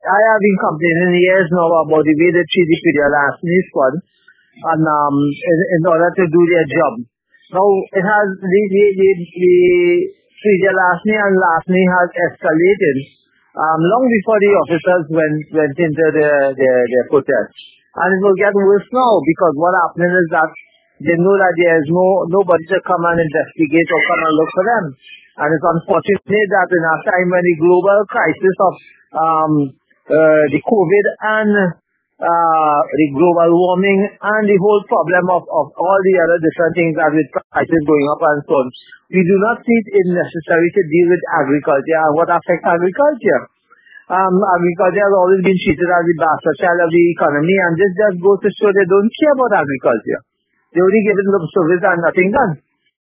I have been complaining years now about the way they treat the Fidel Asni squad and in order to do their job. Now it has the Fidel Asni and Lasni has escalated long before the officers went into their protest. And it will get worse now because what happening is that they know that there is nobody to come and investigate or come and look for them. And it's unfortunate that in a time when the global crisis of the COVID and the global warming and the whole problem of all the other different things that with prices going up and so on, we do not see it necessary to deal with agriculture and what affects agriculture. Agriculture has always been treated as the bastard child of the economy, and this just goes to show they don't care about agriculture. They only give it lip service and nothing done.